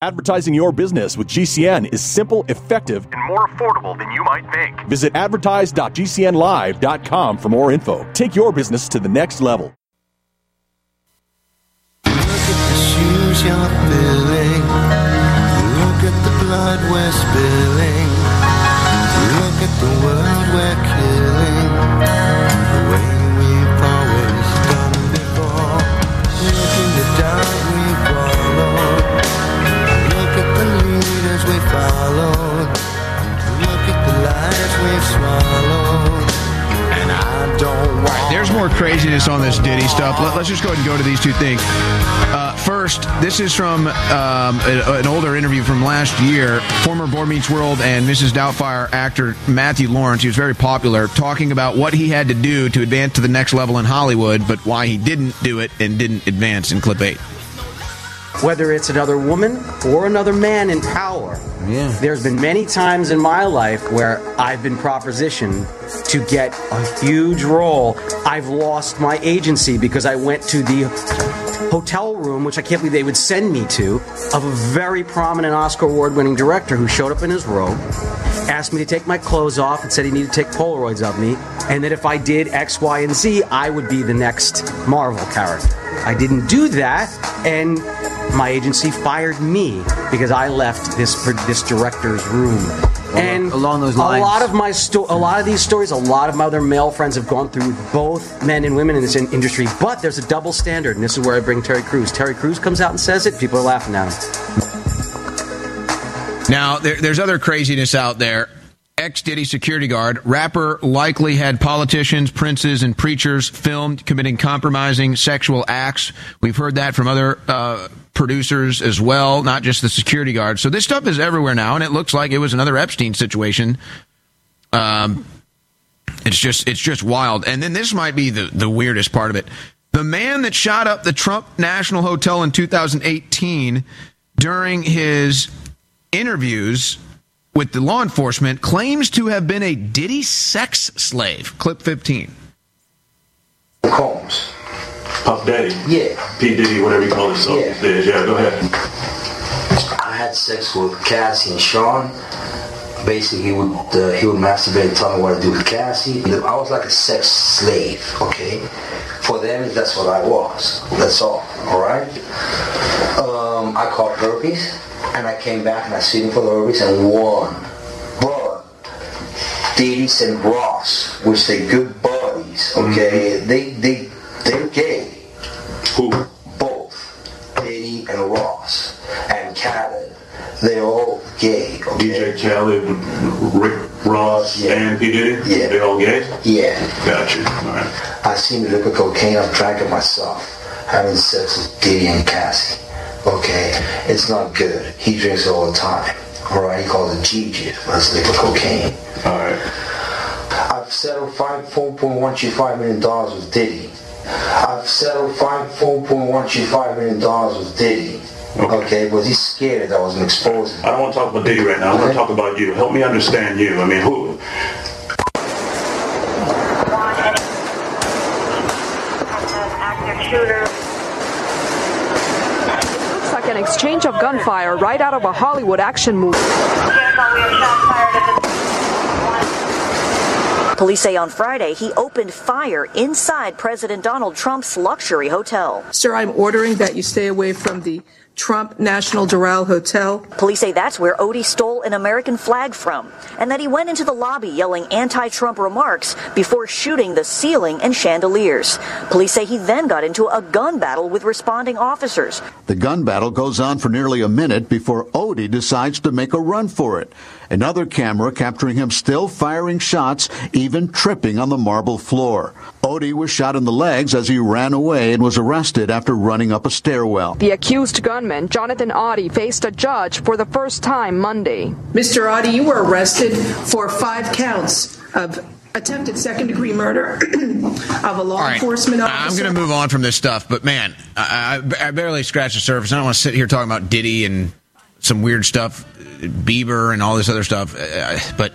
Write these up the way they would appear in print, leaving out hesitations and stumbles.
Advertising your business with GCN is simple, effective, and more affordable than you might think. Visit advertise.gcnlive.com for more info. Take your business to the next level. Look at the shoes you're filling. Look at the blood we're spilling. Look at the world we're killing. The way we've always done before. Look in the dark we followed. Look at the leaders we followed. Look at the lies we've swallowed. And I don't want. All right, there's more craziness on this Diddy stuff. Let's just go ahead and go to these two things. First, this is from an older interview from last year. Former Boy Meets World and Mrs. Doubtfire actor Matthew Lawrence, he was very popular, talking about what he had to do to advance to the next level in Hollywood, but why he didn't do it and didn't advance in clip 8. Whether it's another woman or another man in power, there's been many times in my life where I've been propositioned to get a huge role. I've lost my agency because I went to the hotel room, which I can't believe they would send me to, of a very prominent Oscar award-winning director who showed up in his robe, asked me to take my clothes off and said he needed to take Polaroids of me, and that if I did X, Y, and Z, I would be the next Marvel character. I didn't do that, and my agency fired me because I left this director's room. And along those lines, a lot of these stories, a lot of my other male friends have gone through both men and women in this industry. But there's a double standard, and this is where I bring Terry Crews. Terry Crews comes out and says it, people are laughing at him. Now, there's other craziness out there. Ex-Diddy security guard, rapper likely had politicians, princes, and preachers filmed committing compromising sexual acts. We've heard that from other producers as well, not just the security guard. So this stuff is everywhere now, and it looks like it was another Epstein situation. It's just wild. And then this might be the weirdest part of it. The man that shot up the Trump National Hotel in 2018 during his interviews with the law enforcement claims to have been a Diddy sex slave. Clip 15. Combs. Puff Daddy? Yeah. P. Diddy, whatever you call yourself. Yeah, go ahead. I had sex with Cassie and Sean. Basically, he would masturbate and tell me what to do with Cassie. I was like a sex slave, okay? For them, that's what I was. That's all right? I caught herpes. And I came back and I sued him for the herpes and won. But Diddy and Ross, which they good buddies, okay, they're gay. Who? Both. Diddy and Ross. And Khaled. They're all gay. Okay? DJ Khaled, Rick Ross, and P. Diddy? Yeah. They're all gay? Yeah. Gotcha. All right. I seen the liquor cocaine, I've drank it myself. Having sex with Diddy and Cassie. Okay, it's not good. He drinks it all the time. Alright, he calls it Gigi. That's liquid cocaine. Alright. I've settled $4.125 million with Diddy. I've settled $4.125 million with Diddy. Okay, but he's scared that I was going to expose him. I don't want to talk about Diddy right now. I want to talk about you. Help me understand you. I mean, who? Active shooter. An exchange of gunfire right out of a Hollywood action movie. Police say on Friday he opened fire inside President Donald Trump's luxury hotel. Sir, I'm ordering that you stay away from the Trump National Doral Hotel. Police say that's where Odie stole an American flag from, and that he went into the lobby yelling anti-Trump remarks before shooting the ceiling and chandeliers. Police say he then got into a gun battle with responding officers. The gun battle goes on for nearly a minute before Odie decides to make a run for it. Another camera capturing him still firing shots, even tripping on the marble floor. Odie was shot in the legs as he ran away and was arrested after running up a stairwell. The accused gunman, Jonathan Oddie, faced a judge for the first time Monday. Mr. Oddie, you were arrested for 5 counts of attempted second-degree murder of a law enforcement officer. I'm going to move on from this stuff, but man, I barely scratched the surface. I don't want to sit here talking about Diddy and some weird stuff, Bieber and all this other stuff, but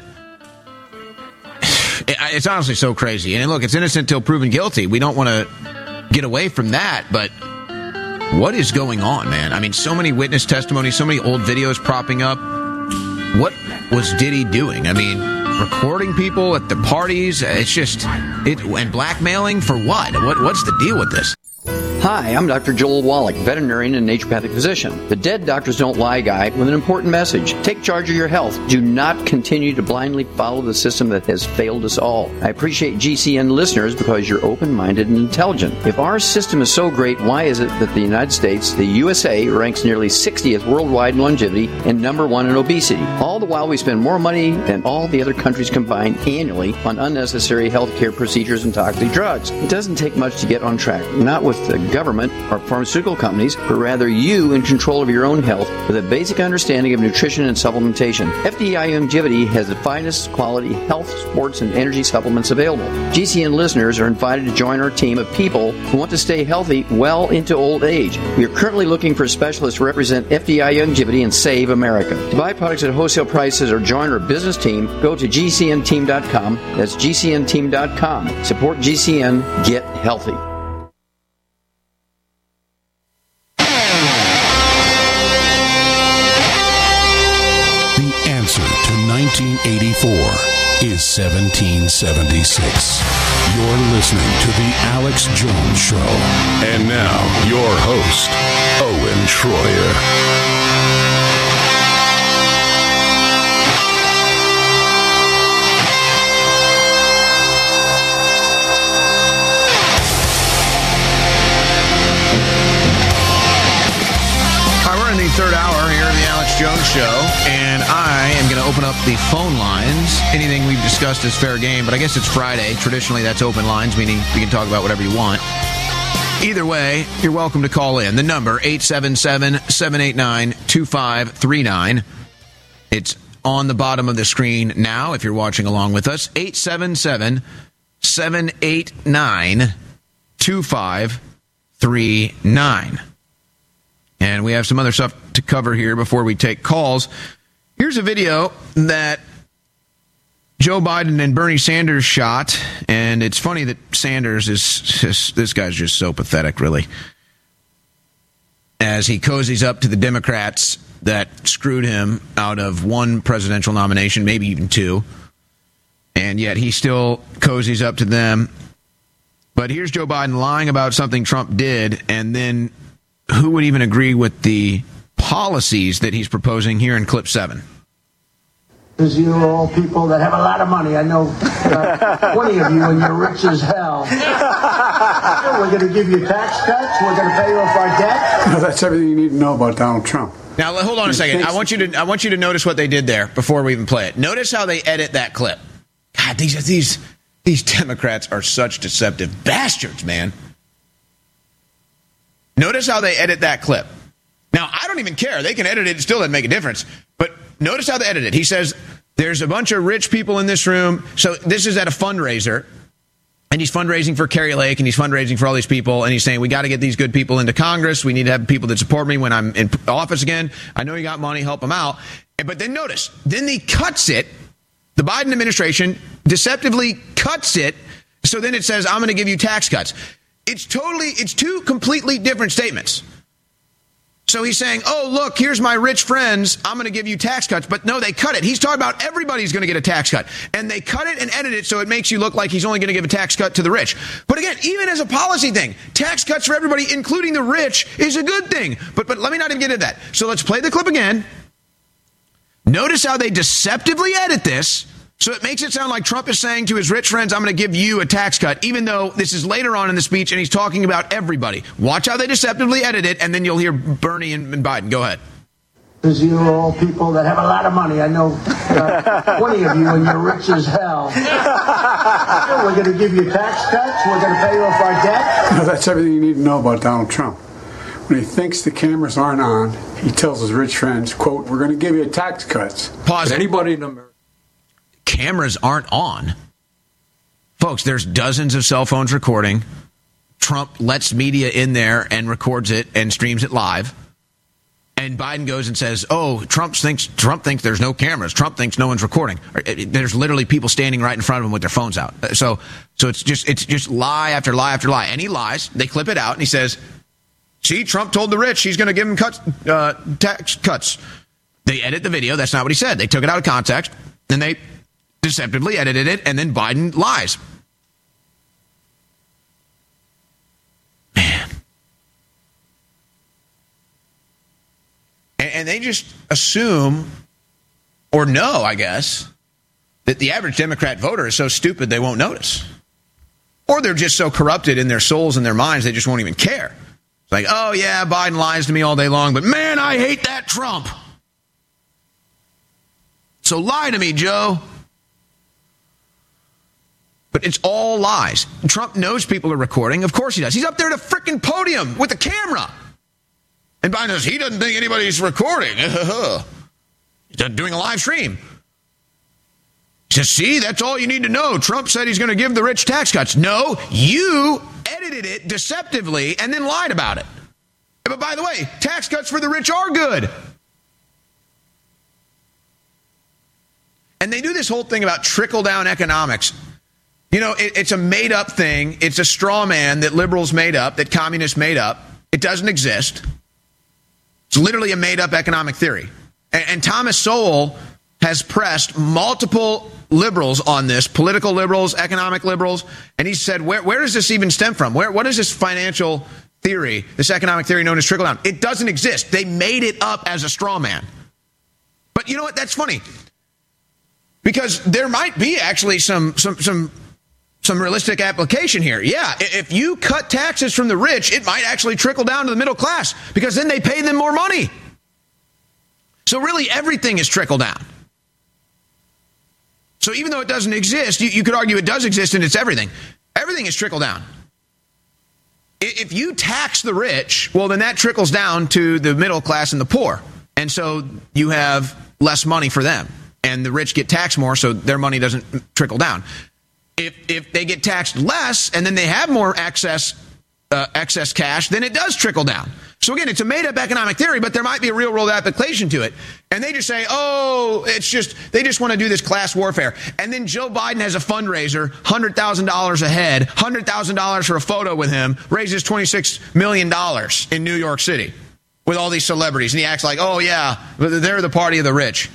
it's honestly so crazy. And look, it's innocent till proven guilty. We don't want to get away from that, but what is going on, man? I mean, so many witness testimonies, so many old videos propping up. What was Diddy doing? I mean, recording people at the parties. It's just and blackmailing for what? What's the deal with this? Hi, I'm Dr. Joel Wallach, veterinarian and naturopathic physician. The Dead Doctors Don't Lie guy with an important message. Take charge of your health. Do not continue to blindly follow the system that has failed us all. I appreciate GCN listeners because you're open-minded and intelligent. If our system is so great, why is it that the United States, the USA, ranks nearly 60th worldwide in longevity and number 1 in obesity? All the while we spend more money than all the other countries combined annually on unnecessary healthcare procedures and toxic drugs. It doesn't take much to get on track. Not with the government or pharmaceutical companies, but rather you in control of your own health with a basic understanding of nutrition and supplementation. FDI Longevity has the finest quality health, sports, and energy supplements available. GCN listeners are invited to join our team of people who want to stay healthy well into old age. We are currently looking for specialists to represent FDI Longevity and Save America. To buy products at wholesale prices or join our business team, go to GCNteam.com. That's GCNteam.com. Support GCN. Get healthy. The answer to 1984 is 1776. You're listening to The Alex Jones Show. And now, your host, Owen Schroyer. Third hour here of the Alex Jones Show, and I am going to open up the phone lines. Anything we've discussed is fair game, but I guess it's Friday. Traditionally, that's open lines, meaning you can talk about whatever you want. Either way, you're welcome to call in. The number, 877-789-2539. It's on the bottom of the screen now if you're watching along with us. 877-789-2539. And we have some other stuff to cover here before we take calls. Here's a video that Joe Biden and Bernie Sanders shot. And it's funny that Sanders is just, this guy's just so pathetic, really. As he cozies up to the Democrats that screwed him out of one presidential nomination, maybe even two. And yet he still cozies up to them. But here's Joe Biden lying about something Trump did, and then who would even agree with the policies that he's proposing here in clip 7? Because you're all people that have a lot of money. I know 20 of you, and you're rich as hell. We're going to give you tax cuts. We're going to pay off our debt. No, that's everything you need to know about Donald Trump. Now, hold on a second. I want you to notice what they did there before we even play it. Notice how they edit that clip. God, these Democrats are such deceptive bastards, man. Notice how they edit that clip. Now, I don't even care. They can edit it. It still doesn't make a difference. But notice how they edit it. He says, there's a bunch of rich people in this room. So this is at a fundraiser. And he's fundraising for Kari Lake, and he's fundraising for all these people. And he's saying, we got to get these good people into Congress. We need to have people that support me when I'm in office again. I know you got money. Help them out. But then notice, then he cuts it. The Biden administration deceptively cuts it. So then it says, I'm going to give you tax cuts. It's two completely different statements. So he's saying, oh, look, here's my rich friends. I'm going to give you tax cuts. But no, they cut it. He's talking about everybody's going to get a tax cut. And they cut it and edit it so it makes you look like he's only going to give a tax cut to the rich. But again, even as a policy thing, tax cuts for everybody, including the rich, is a good thing. But let me not even get into that. So let's play the clip again. Notice how they deceptively edit this. So it makes it sound like Trump is saying to his rich friends, I'm going to give you a tax cut, even though this is later on in the speech and he's talking about everybody. Watch how they deceptively edit it, and then you'll hear Bernie and Biden. Go ahead. Because you're all people that have a lot of money. I know 20 of you, and you're rich as hell. We're going to give you tax cuts. We're going to pay off our debt. No, that's everything you need to know about Donald Trump. When he thinks the cameras aren't on, he tells his rich friends, quote, we're going to give you tax cuts. Pause. Anybody in America. Cameras aren't on. Folks, there's dozens of cell phones recording. Trump lets media in there and records it and streams it live. And Biden goes and says, oh, Trump thinks there's no cameras. Trump thinks no one's recording. There's literally people standing right in front of him with their phones out. So it's just lie after lie after lie. And he lies. They clip it out and he says, See, Trump told the rich he's going to give them tax cuts. They edit the video. That's not what he said. They took it out of context, and they deceptively edited it, and then Biden lies. Man. And they just assume, or know, I guess, that the average Democrat voter is so stupid they won't notice. Or they're just so corrupted in their souls and their minds they just won't even care. It's like, oh yeah, Biden lies to me all day long, but man, I hate that Trump. So lie to me, Joe. But it's all lies. Trump knows people are recording. Of course he does. He's up there at a freaking podium with a camera. And Biden says, he doesn't think anybody's recording. He's doing a live stream. He says, see, that's all you need to know. Trump said he's going to give the rich tax cuts. No, you edited it deceptively and then lied about it. But by the way, tax cuts for the rich are good. And they do this whole thing about trickle-down economics. You know, it's a made-up thing. It's a straw man that liberals made up, that communists made up. It doesn't exist. It's literally a made-up economic theory. And Thomas Sowell has pressed multiple liberals on this, political liberals, economic liberals, and he said, where does this even stem from? What is this financial theory, this economic theory known as trickle-down? It doesn't exist. They made it up as a straw man. But you know what? That's funny. Because there might be actually some realistic application here. Yeah, if you cut taxes from the rich, it might actually trickle down to the middle class because then they pay them more money. So really everything is trickle down. So even though it doesn't exist, you could argue it does exist and it's everything. Everything is trickle down. If you tax the rich, well, then that trickles down to the middle class and the poor. And so you have less money for them. And the rich get taxed more, so their money doesn't trickle down. If they get taxed less and then they have more excess cash, then it does trickle down. So again, it's a made-up economic theory, but there might be a real-world application to it. And they just say, oh, they just want to do this class warfare. And then Joe Biden has a fundraiser, $100,000 a head, $100,000 for a photo with him, raises $26 million in New York City with all these celebrities. And he acts like, oh, yeah, they're the party of the rich.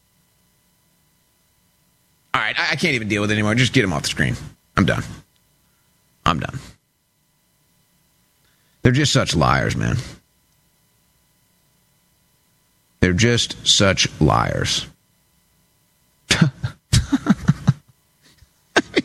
All right, I can't even deal with it anymore. Just get him off the screen. I'm done. They're just such liars, man. They're just such liars. I mean,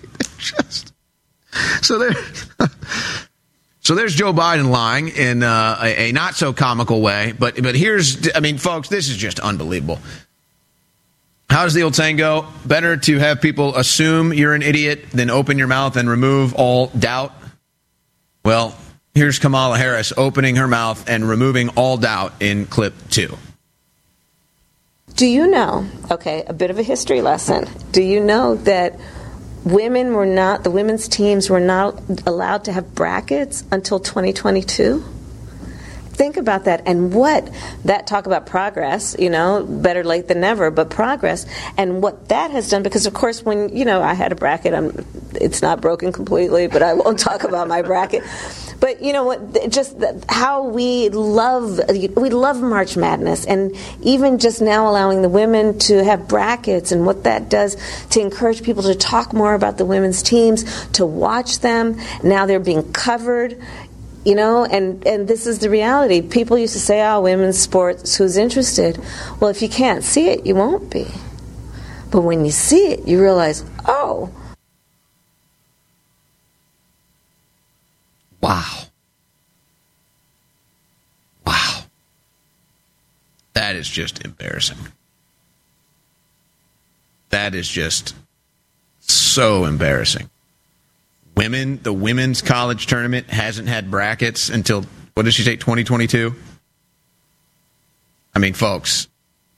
So there's Joe Biden lying in a not so comical way. But here's, I mean, folks, this is just unbelievable. How does the old saying go? Better to have people assume you're an idiot than open your mouth and remove all doubt. Well, here's Kamala Harris opening her mouth and removing all doubt in clip 2. Do you know, okay, a bit of a history lesson. Do you know that the women's teams were not allowed to have brackets until 2022? Think about that, and talk about progress, better late than never, but progress, and what that has done, because of course when, I had a bracket, it's not broken completely, but I won't talk about my bracket. But you know what, just how we love March Madness, and even just now allowing the women to have brackets and what that does to encourage people to talk more about the women's teams, to watch them. Now they're being covered. And this is the reality. People used to say, oh, women's sports, who's interested? Well, if you can't see it, you won't be. But when you see it, you realize, oh. Wow. That is just embarrassing. That is just so embarrassing. The women's college tournament hasn't had brackets until, what did she say, 2022? I mean, folks,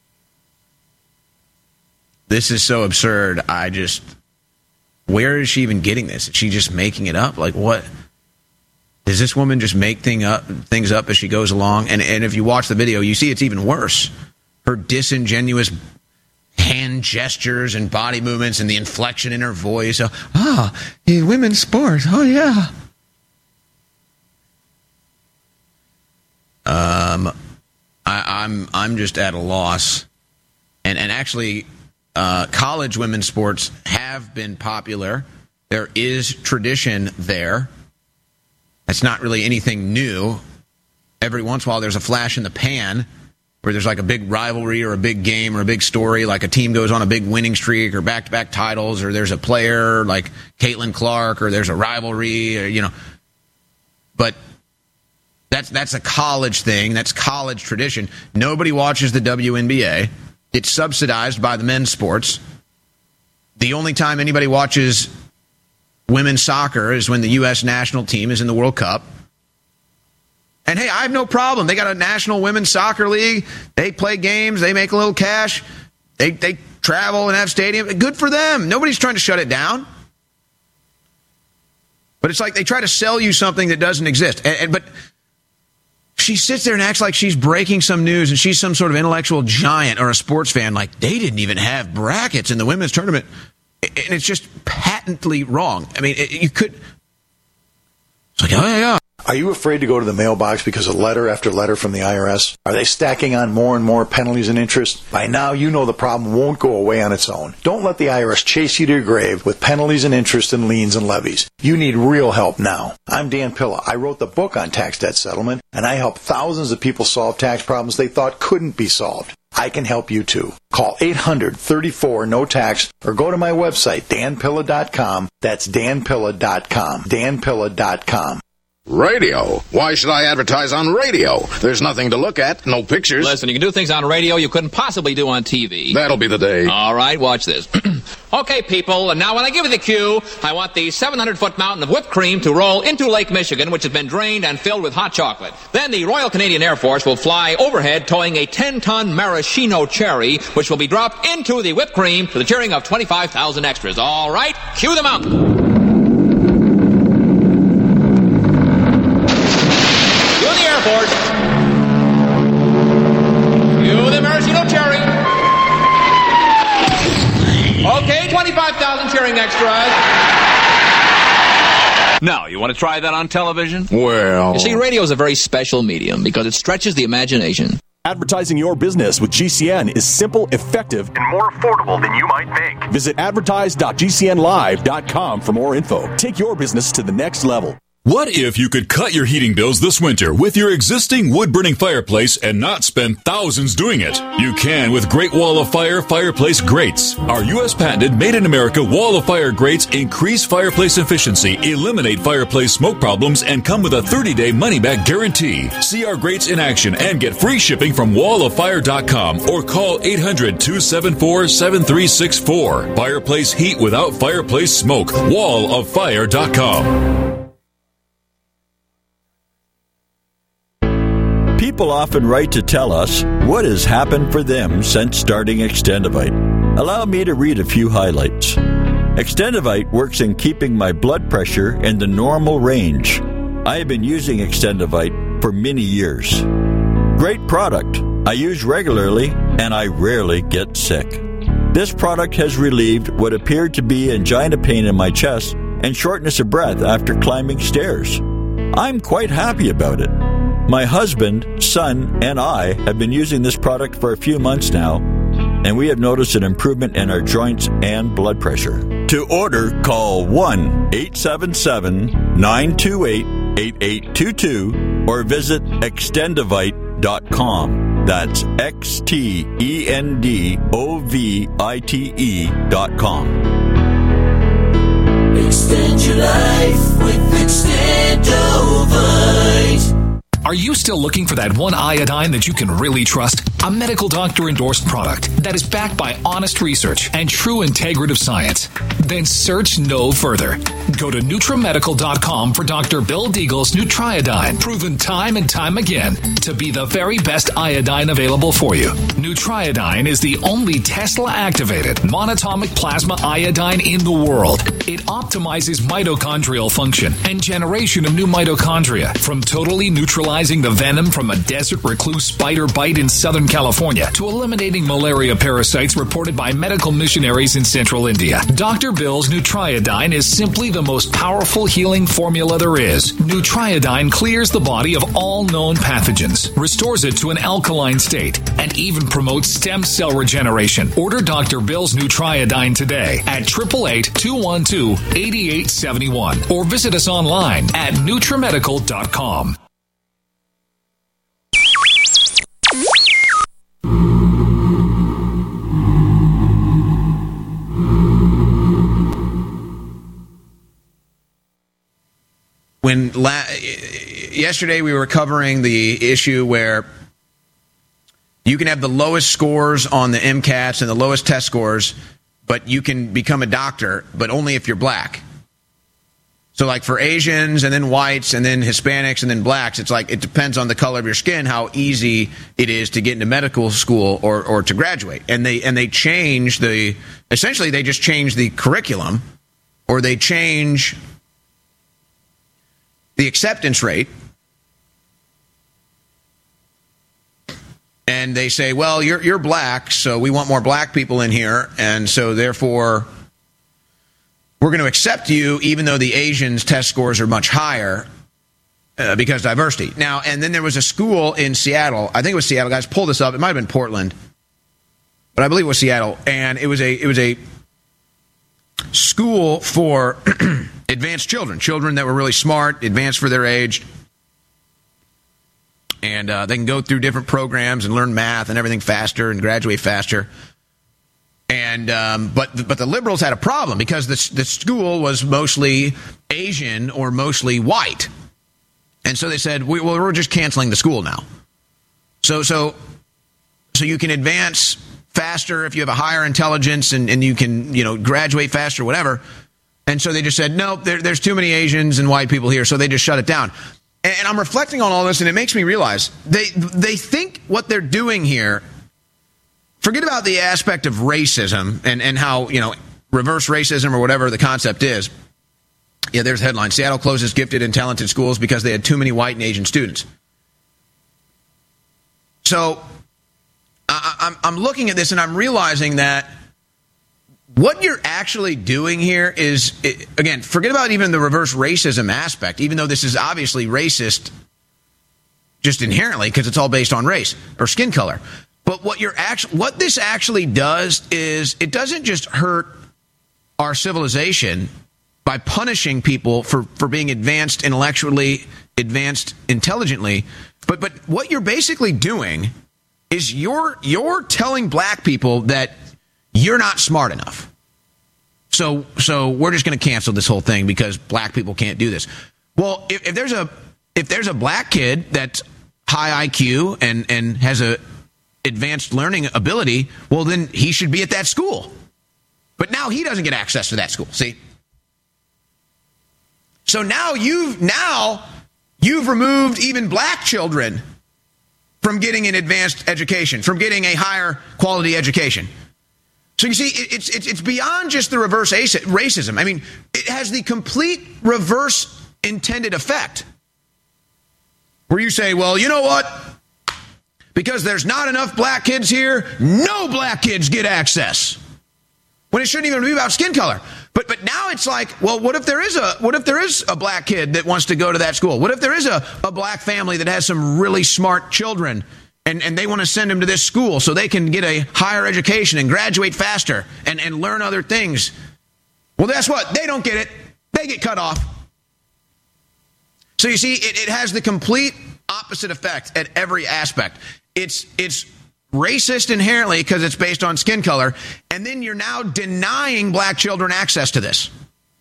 this is so absurd. Where is she even getting this? Is she just making it up? Like, what? Does this woman just make things up as she goes along? And if you watch the video, you see it's even worse. Her disingenuous hand gestures and body movements and the inflection in her voice. Women's sports. Oh, yeah. I'm just at a loss. And actually, college women's sports have been popular. There is tradition there. It's not really anything new. Every once in a while, there's a flash in the pan where there's like a big rivalry or a big game or a big story, like a team goes on a big winning streak or back-to-back titles, or there's a player like Caitlin Clark, or there's a rivalry, or, But that's a college thing. That's college tradition. Nobody watches the WNBA. It's subsidized by the men's sports. The only time anybody watches women's soccer is when the U.S. national team is in the World Cup. And, hey, I have no problem. They got a National Women's Soccer League. They play games. They make a little cash. They travel and have stadiums. Good for them. Nobody's trying to shut it down. But it's like they try to sell you something that doesn't exist. But she sits there and acts like she's breaking some news and she's some sort of intellectual giant or a sports fan. Like, they didn't even have brackets in the women's tournament. And it's just patently wrong. I mean, you could... It's like, oh, yeah. Are you afraid to go to the mailbox because of letter after letter from the IRS? Are they stacking on more and more penalties and interest? By now, you know the problem won't go away on its own. Don't let the IRS chase you to your grave with penalties and interest and liens and levies. You need real help now. I'm Dan Pilla. I wrote the book on tax debt settlement, and I help thousands of people solve tax problems they thought couldn't be solved. I can help you too. Call 800-34-NO-TAX or go to my website, danpilla.com. That's danpilla.com. danpilla.com. Radio. Why should I advertise on radio? There's nothing to look at, no pictures. Listen, you can do things on radio you couldn't possibly do on TV. That'll be the day. All right, watch this. Okay, people, and now when I give you the cue, I want the 700-foot mountain of whipped cream to roll into Lake Michigan, which has been drained and filled with hot chocolate. Then the Royal Canadian Air Force will fly overhead towing a 10-ton maraschino cherry, which will be dropped into the whipped cream to the cheering of 25,000 extras. All right, cue the mountain. Force. Cue the maraschino cherry. Okay, 25,000 cheering extras. Now, you want to try that on television? Well... You see, radio is a very special medium because it stretches the imagination. Advertising your business with GCN is simple, effective, and more affordable than you might think. Visit advertise.gcnlive.com for more info. Take your business to the next level. What if you could cut your heating bills this winter with your existing wood-burning fireplace and not spend thousands doing it? You can with Great Wall of Fire fireplace grates. Our U.S. patented made-in-America Wall of Fire grates increase fireplace efficiency, eliminate fireplace smoke problems, and come with a 30-day money-back guarantee. See our grates in action and get free shipping from walloffire.com or call 800-274-7364. Fireplace heat without fireplace smoke. walloffire.com. People often write to tell us what has happened for them since starting Extendivite. Allow me to read a few highlights. Extendivite works in keeping my blood pressure in the normal range. I have been using Extendivite for many years. Great product. I use regularly and I rarely get sick. This product has relieved what appeared to be angina pain in my chest and shortness of breath after climbing stairs. I'm quite happy about it. My husband, son, and I have been using this product for a few months now, and we have noticed an improvement in our joints and blood pressure. To order, call 1-877-928-8822 or visit Extendivite.com. That's Extendovite.com. Extend your life with Extendovite. Are you still looking for that one iodine that you can really trust? A medical doctor endorsed product that is backed by honest research and true integrative science? Then search no further. Go to NutriMedical.com for Dr. Bill Deagle's Nutriodine, proven time and time again to be the very best iodine available for you. Nutriodine is the only Tesla-activated monatomic plasma iodine in the world. It optimizes mitochondrial function and generation of new mitochondria from totally neutralized neutralizing the venom from a desert recluse spider bite in Southern California to eliminating malaria parasites reported by medical missionaries in central India. Dr. Bill's Nutriodine is simply the most powerful healing formula there is. Nutriodine clears the body of all known pathogens, restores it to an alkaline state, and even promotes stem cell regeneration. Order Dr. Bill's Nutriodine today at 888-212-8871 or visit us online at NutriMedical.com. Yesterday we were covering the issue where you can have the lowest scores on the MCATs and the lowest test scores, but you can become a doctor, but only if you're black. So like for Asians and then whites and then Hispanics and then blacks, it's like it depends on the color of your skin how easy it is to get into medical school or to graduate. And they change essentially they just change the curriculum, or they change the acceptance rate, and they say, well, you're black, so we want more black people in here, and so therefore we're going to accept you even though the Asians' test scores are much higher because diversity. Now, and then there was a school in Seattle, I think it was Seattle, guys, pull this up, it might have been Portland, but I believe it was Seattle, and it was a school for advanced children that were really smart, advanced for their age, and they can go through different programs and learn math and everything faster and graduate faster. And but the liberals had a problem because the school was mostly Asian or mostly white, and so they said, we're just canceling the school now. So you can advance faster if you have a higher intelligence and you can graduate faster, whatever. And so they just said, no, there's too many Asians and white people here, so they just shut it down. And I'm reflecting on all this, and it makes me realize they think what they're doing here, forget about the aspect of racism and how, reverse racism or whatever the concept is. Yeah, there's a headline. Seattle closes gifted and talented schools because they had too many white and Asian students. So I'm looking at this and I'm realizing that what you're actually doing here is, again, forget about even the reverse racism aspect, even though this is obviously racist just inherently because it's all based on race or skin color. But what this actually does is it doesn't just hurt our civilization by punishing people for being advanced intellectually, advanced intelligently, but what you're basically doing is you're telling black people that you're not smart enough. So we're just going to cancel this whole thing because black people can't do this. Well, if there's a black kid that's high IQ and has a advanced learning ability, well, then he should be at that school. But now he doesn't get access to that school. See? So now you've removed even black children from getting an advanced education, from getting a higher quality education. So you see, it's beyond just the reverse racism. I mean, it has the complete reverse intended effect. Where you say, well, you know what? Because there's not enough black kids here, no black kids get access. When it shouldn't even be about skin color. But now it's like, well, what if there is a black kid that wants to go to that school? What if there is a black family that has some really smart children and they want to send them to this school so they can get a higher education and graduate faster and learn other things? Well, guess what? They don't get it. They get cut off. So you see, it has the complete opposite effect at every aspect. It's racist inherently because it's based on skin color, and then you're now denying black children access to this.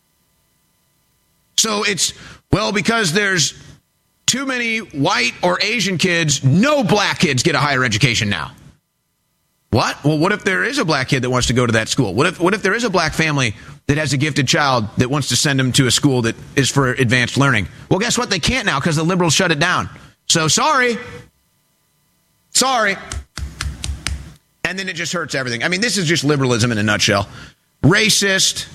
So it's, well, because there's too many white or Asian kids, no black kids get a higher education now. What? Well, what if there is a black kid that wants to go to that school? What if there is a black family that has a gifted child that wants to send them to a school that is for advanced learning? Well, guess what? They can't now because the liberals shut it down. So sorry. And then it just hurts everything. I mean, this is just liberalism in a nutshell. Racist,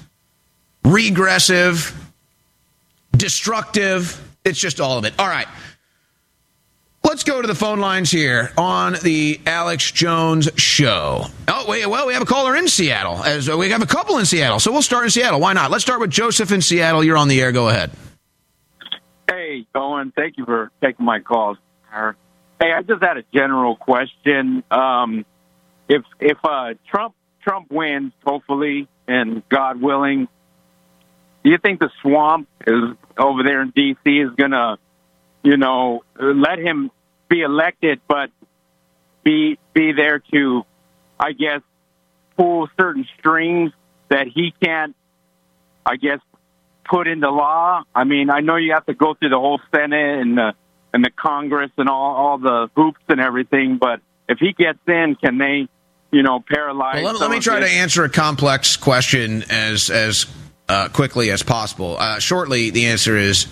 regressive, destructive. It's just all of it. All right. Let's go to the phone lines here on the Alex Jones Show. Oh, wait, well, we have a caller in Seattle. We have a couple in Seattle, so we'll start in Seattle. Why not? Let's start with Joseph in Seattle. You're on the air. Go ahead. Hey, Owen, thank you for taking my call. Hey, I just had a general question. If Trump wins, hopefully, and God willing, do you think the swamp is over there in D.C. is going to, let him be elected, but be there to, I guess, pull certain strings that he can't, I guess, put into law? I mean, I know you have to go through the whole Senate and the Congress and all the hoops and everything, but if he gets in, can they, paralyze? Well, let me try to answer a complex question as quickly as possible. Shortly, the answer is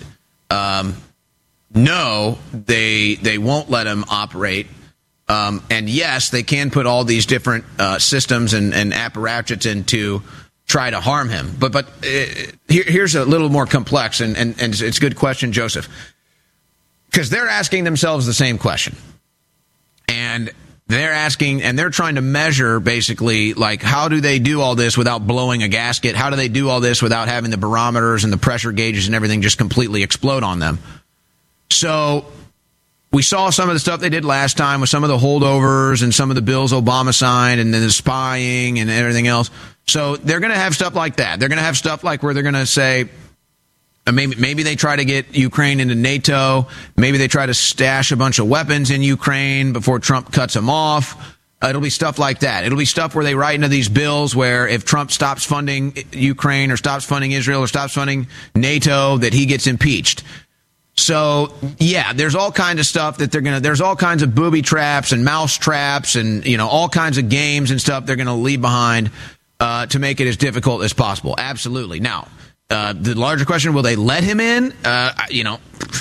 no, they won't let him operate. And yes, they can put all these different systems and apparatus in to try to harm him. But here's a little more complex, and it's a good question, Joseph, because they're asking themselves the same question. And they're asking, and they're trying to measure, basically, like, how do they do all this without blowing a gasket? How do they do all this without having the barometers and the pressure gauges and everything just completely explode on them? So we saw some of the stuff they did last time with some of the holdovers and some of the bills Obama signed and then the spying and everything else. So they're going to have stuff like that. They're going to have stuff like where they're going to say, maybe they try to get Ukraine into NATO. Maybe they try to stash a bunch of weapons in Ukraine before Trump cuts them off. It'll be stuff like that. It'll be stuff where they write into these bills where if Trump stops funding Ukraine or stops funding Israel or stops funding NATO, that he gets impeached. So, yeah, there's all kinds of stuff that there's all kinds of booby traps and mouse traps and, all kinds of games and stuff they're going to leave behind to make it as difficult as possible. Absolutely. Now, the larger question, will they let him in? Yeah.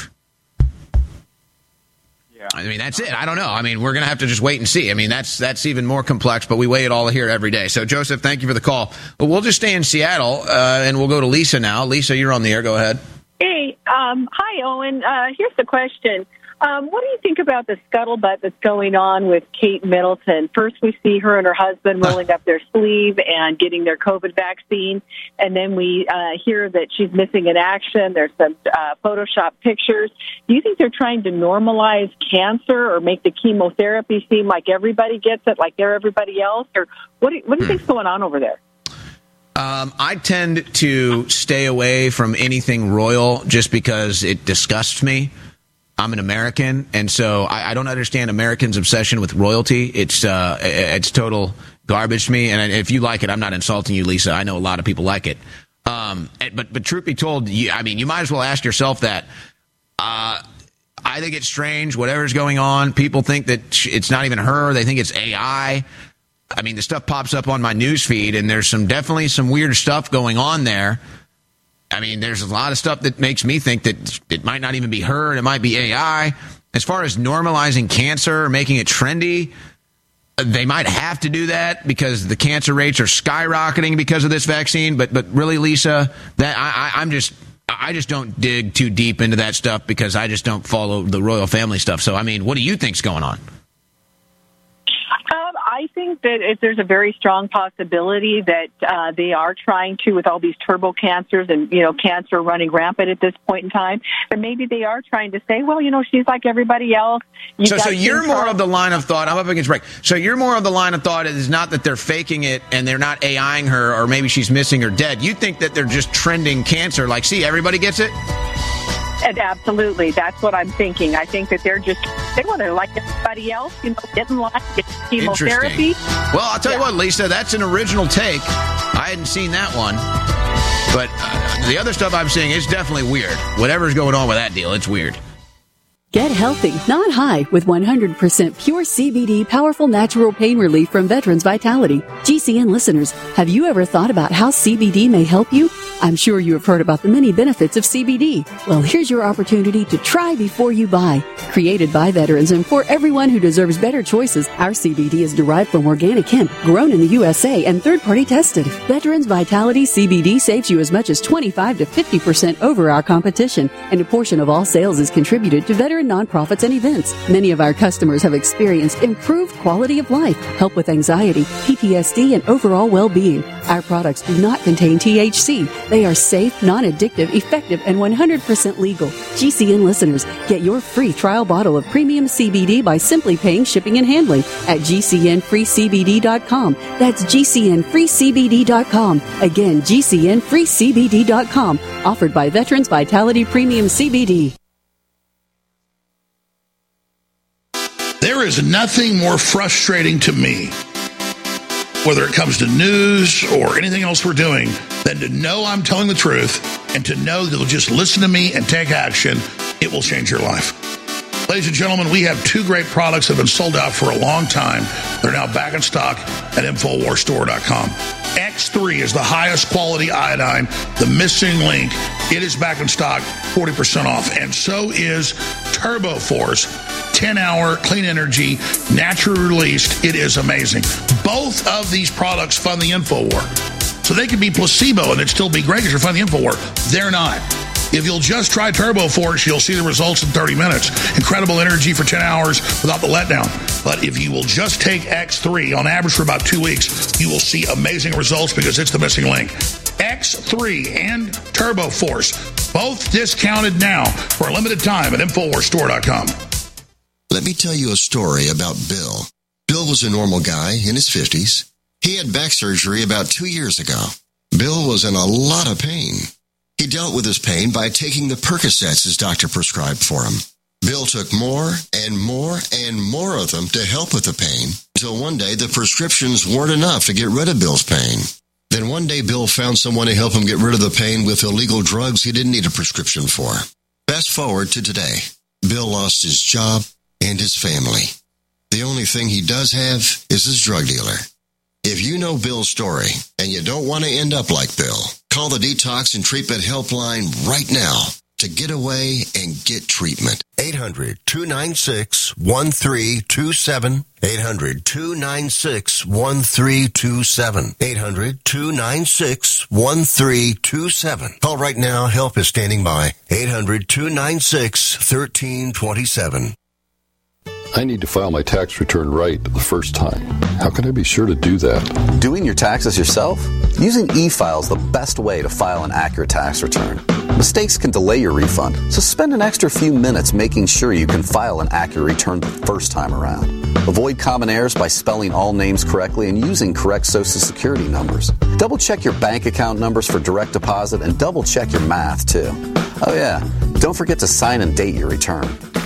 I mean, that's it. I don't know. I mean, we're going to have to just wait and see. I mean, that's even more complex, but we weigh it all here every day. So, Joseph, thank you for the call. But we'll just stay in Seattle, and we'll go to Lisa now. Lisa, you're on the air. Go ahead. Hey, hi, Owen. Here's the question. What do you think about the scuttlebutt that's going on with Kate Middleton? First, we see her and her husband rolling up their sleeve and getting their COVID vaccine, and then we hear that she's missing in action. There's some Photoshop pictures. Do you think they're trying to normalize cancer or make the chemotherapy seem like everybody gets it, like they're everybody else? Or what do you think's going on over there? I tend to stay away from anything royal just because it disgusts me. I'm an American, and so I don't understand Americans' obsession with royalty. It's total garbage to me. And if you like it, I'm not insulting you, Lisa. I know a lot of people like it. But truth be told, you might as well ask yourself that. I think it's strange. Whatever's going on, people think that it's not even her. They think it's AI. I mean, the stuff pops up on my news feed, and there's definitely some weird stuff going on there. I mean, there's a lot of stuff that makes me think that it might not even be her, and it might be AI. As far as normalizing cancer, making it trendy, they might have to do that because the cancer rates are skyrocketing because of this vaccine. But really, Lisa, that I just don't dig too deep into that stuff because I just don't follow the royal family stuff. So, I mean, what do you think's going on? I think that there's a very strong possibility that they are trying to, with all these turbo cancers and, cancer running rampant at this point in time, and maybe they are trying to say, well, she's like everybody else. So you're more of the line of thought, I'm up against break. So you're more of the line of thought, it is not that they're faking it and they're not AIing her or maybe she's missing or dead. You think that they're just trending cancer, like, see, everybody gets it? And absolutely. That's what I'm thinking. I think that they're like everybody else, get in line, get chemotherapy. Well, I'll tell you what, Lisa, that's an original take. I hadn't seen that one. But the other stuff I'm seeing is definitely weird. Whatever's going on with that deal, it's weird. Get healthy, not high, with 100% pure CBD powerful natural pain relief from Veterans Vitality. GCN listeners, have you ever thought about how CBD may help you? I'm sure you have heard about the many benefits of CBD. Well, here's your opportunity to try before you buy. Created by veterans and for everyone who deserves better choices, our CBD is derived from organic hemp, grown in the USA and third-party tested. Veterans Vitality CBD saves you as much as 25 to 50% over our competition, and a portion of all sales is contributed to Veterans volunteer in nonprofits and events. Many of our customers have experienced improved quality of life, help with anxiety, PTSD, and overall well-being. Our products do not contain THC. They are safe, non-addictive, effective, and 100% legal. GCN listeners, get your free trial bottle of premium CBD by simply paying shipping and handling at GCNFreeCBD.com. That's GCNFreeCBD.com. Again, GCNFreeCBD.com. Offered by Veterans Vitality Premium CBD. There is nothing more frustrating to me, whether it comes to news or anything else we're doing, than to know I'm telling the truth and to know that you'll just listen to me and take action. It will change your life. Ladies and gentlemen, we have two great products that have been sold out for a long time. They're now back in stock at InfoWarsStore.com. X3 is the highest quality iodine, the missing link. It is back in stock, 40% off. And so is TurboForce, 10-hour clean energy, naturally released. It is amazing. Both of these products fund the InfoWar. So they could be placebo and it'd still be great because you're funding the InfoWar. They're not. If you'll just try TurboForce, you'll see the results in 30 minutes. Incredible energy for 10 hours without the letdown. But if you will just take X3 on average for about 2 weeks, you will see amazing results because it's the missing link. X3 and TurboForce, both discounted now for a limited time at InfoWarsStore.com. Let me tell you a story about Bill. Bill was a normal guy in his 50s. He had back surgery about 2 years ago. Bill was in a lot of pain. He dealt with his pain by taking the Percocets his doctor prescribed for him. Bill took more and more and more of them to help with the pain until one day the prescriptions weren't enough to get rid of Bill's pain. Then one day Bill found someone to help him get rid of the pain with illegal drugs he didn't need a prescription for. Fast forward to today. Bill lost his job and his family. The only thing he does have is his drug dealer. If you know Bill's story and you don't want to end up like Bill, call the Detox and Treatment Helpline right now to get away and get treatment. 800-296-1327. 800-296-1327. 800-296-1327. Call right now. Help is standing by. 800-296-1327. I need to file my tax return right the first time. How can I be sure to do that? Doing your taxes yourself? Using e-file is the best way to file an accurate tax return. Mistakes can delay your refund, so spend an extra few minutes making sure you can file an accurate return the first time around. Avoid common errors by spelling all names correctly and using correct Social Security numbers. Double-check your bank account numbers for direct deposit and double-check your math, too. Oh, yeah. Don't forget to sign and date your return.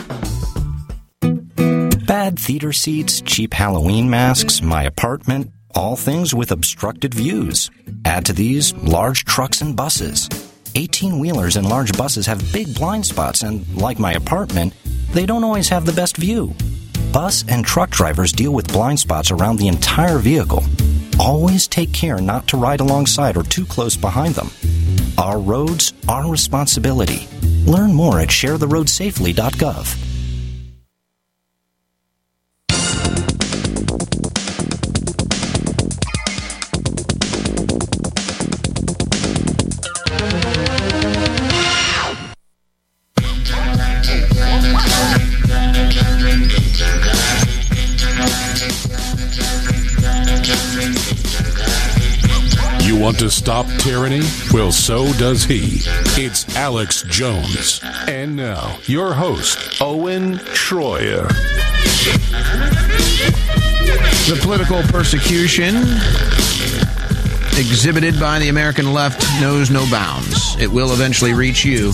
Bad theater seats, cheap Halloween masks, my apartment, all things with obstructed views. Add to these large trucks and buses. 18-wheelers and large buses have big blind spots, and like my apartment, they don't always have the best view. Bus and truck drivers deal with blind spots around the entire vehicle. Always take care not to ride alongside or too close behind them. Our roads, our responsibility. Learn more at sharetheroadsafely.gov. You want to stop tyranny? Well, so does he. It's Alex Jones. And now, your host, Owen Schroyer. The political persecution exhibited by the American left knows no bounds. It will eventually reach you.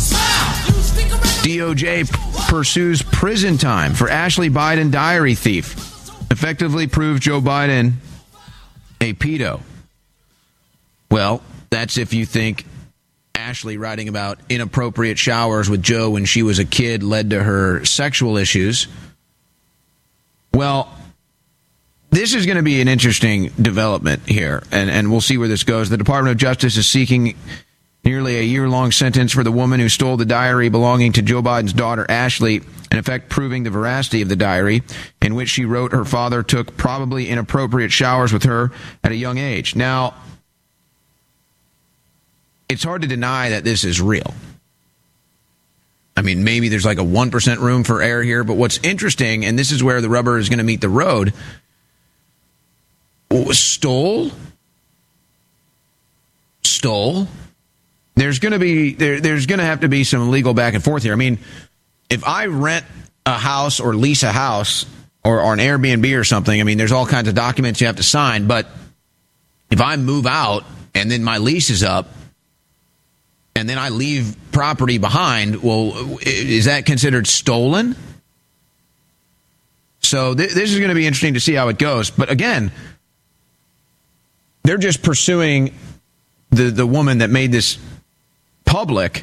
DOJ pursues prison time for Ashley Biden diary thief. Effectively proved Joe Biden a pedo. Well, that's if you think Ashley writing about inappropriate showers with Joe when she was a kid led to her sexual issues. Well, this is going to be an interesting development here, and we'll see where this goes. The Department of Justice is seeking nearly a year-long sentence for the woman who stole the diary belonging to Joe Biden's daughter, Ashley, in effect proving the veracity of the diary, in which she wrote her father took probably inappropriate showers with her at a young age. Now, it's hard to deny that this is real. I mean, maybe there's like a 1% room for error here. But what's interesting, and this is where the rubber is going to meet the road, stole. There's going to have to be some legal back and forth here. I mean, if I rent a house or lease a house or an Airbnb or something, I mean, there's all kinds of documents you have to sign. But if I move out and then my lease is up and then I leave property behind, well, is that considered stolen? So this is going to be interesting to see how it goes. But again, they're just pursuing the woman that made this public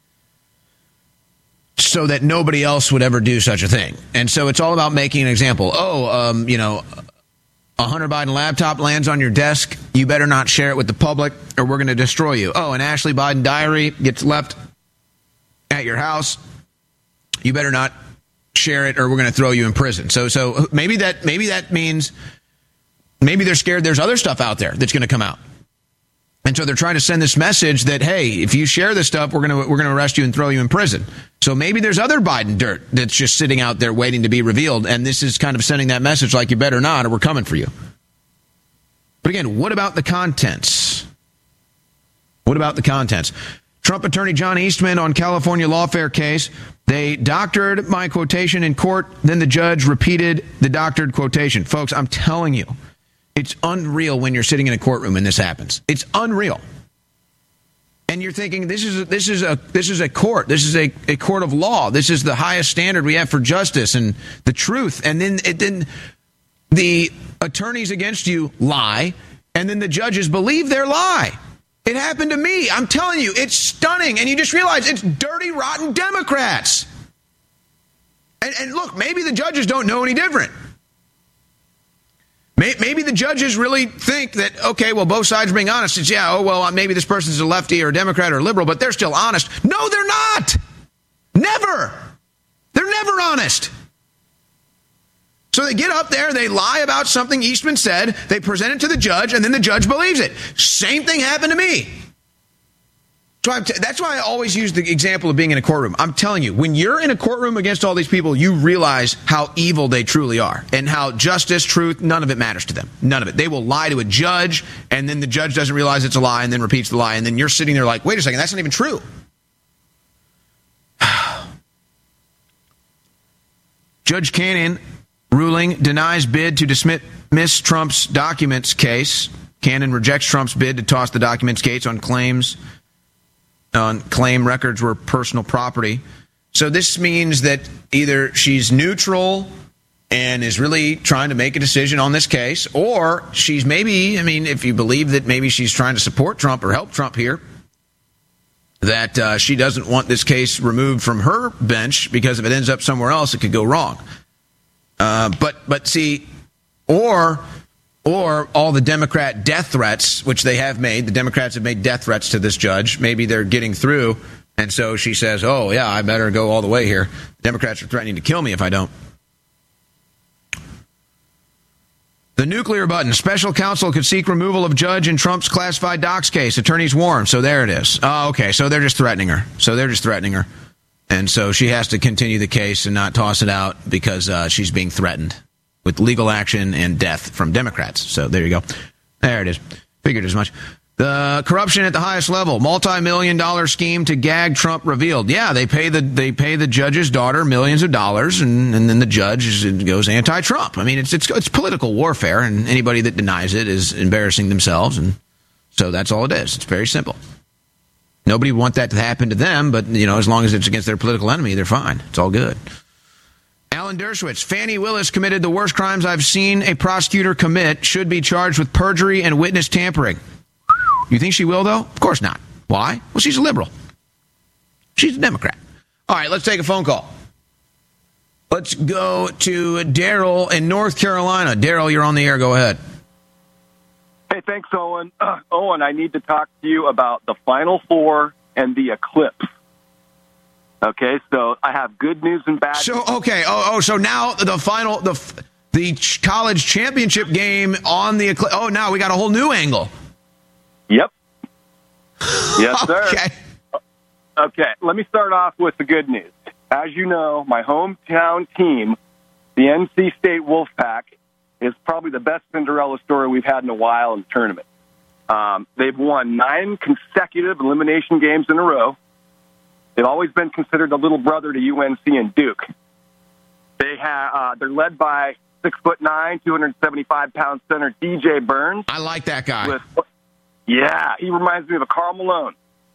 so that nobody else would ever do such a thing. And so it's all about making an example. A Hunter Biden laptop lands on your desk. You better not share it with the public or we're going to destroy you. Oh, an Ashley Biden diary gets left at your house. You better not share it or we're going to throw you in prison. So maybe that means maybe they're scared there's other stuff out there that's going to come out. And so they're trying to send this message that, hey, if you share this stuff, we're going to arrest you and throw you in prison. So maybe there's other Biden dirt that's just sitting out there waiting to be revealed. And this is kind of sending that message like you better not or we're coming for you. But again, what about the contents? Trump attorney John Eastman on California lawfare case. They doctored my quotation in court. Then the judge repeated the doctored quotation. Folks, I'm telling you. It's unreal when you're sitting in a courtroom and this happens. It's unreal. And you're thinking, this is a court. This is a court of law. This is the highest standard we have for justice and the truth. And then the attorneys against you lie, and then the judges believe their lie. It happened to me. I'm telling you, it's stunning. And you just realize it's dirty, rotten Democrats. And look, maybe the judges don't know any different. Maybe the judges really think that, okay, well, both sides are being honest. It's, maybe this person's a lefty or a Democrat or a liberal, but they're still honest. No, they're not. Never. They're never honest. So they get up there, they lie about something Eastman said, they present it to the judge, and then the judge believes it. Same thing happened to me. So that's why I always use the example of being in a courtroom. I'm telling you, when you're in a courtroom against all these people, you realize how evil they truly are and how justice, truth, none of it matters to them. None of it. They will lie to a judge, and then the judge doesn't realize it's a lie and then repeats the lie, and then you're sitting there like, wait a second, that's not even true. Judge Cannon ruling denies bid to dismiss Trump's documents case. Cannon rejects Trump's bid to toss the documents case on claim records were personal property. So this means that either she's neutral and is really trying to make a decision on this case, or she's maybe, I mean, if you believe that maybe she's trying to support Trump or help Trump here, that she doesn't want this case removed from her bench because if it ends up somewhere else, it could go wrong. But see, or all the Democrat death threats, which they have made. The Democrats have made death threats to this judge. Maybe they're getting through, and so she says, oh, yeah, I better go all the way here. The Democrats are threatening to kill me if I don't. The nuclear button. Special counsel could seek removal of judge in Trump's classified docs case. Attorneys warn. So there it is. Oh, okay, so they're just threatening her. And so she has to continue the case and not toss it out because she's being threatened with legal action and death from Democrats. So there you go. There it is. Figured as much. The corruption at the highest level, multi-million-dollar scheme to gag Trump revealed. Yeah, they pay the judge's daughter millions of dollars, and then the judge goes anti-Trump. I mean, it's political warfare, and anybody that denies it is embarrassing themselves, and so that's all it is. It's very simple. Nobody would want that to happen to them, but as long as it's against their political enemy, they're fine. It's all good. Alan Dershowitz, Fani Willis committed the worst crimes I've seen a prosecutor commit, should be charged with perjury and witness tampering. You think she will, though? Of course not. Why? Well, she's a liberal. She's a Democrat. All right, let's take a phone call. Let's go to Daryl in North Carolina. Daryl, you're on the air. Go ahead. Hey, thanks, Owen. Owen, I need to talk to you about the Final Four and the eclipse. Okay, so I have good news and bad news. So now the college championship game on the eclipse. Oh, now we got a whole new angle. Yep. Yes, sir. Okay. Okay, let me start off with the good news. as you know, my hometown team, the NC State Wolfpack, is probably the best Cinderella story we've had in a while in the tournament. They've won 9 consecutive elimination games in a row. They've always been considered the little brother to UNC and Duke. They're led by 6'9", 275-pound center DJ Burns. I like that guy. Yeah, he reminds me of a Karl Malone.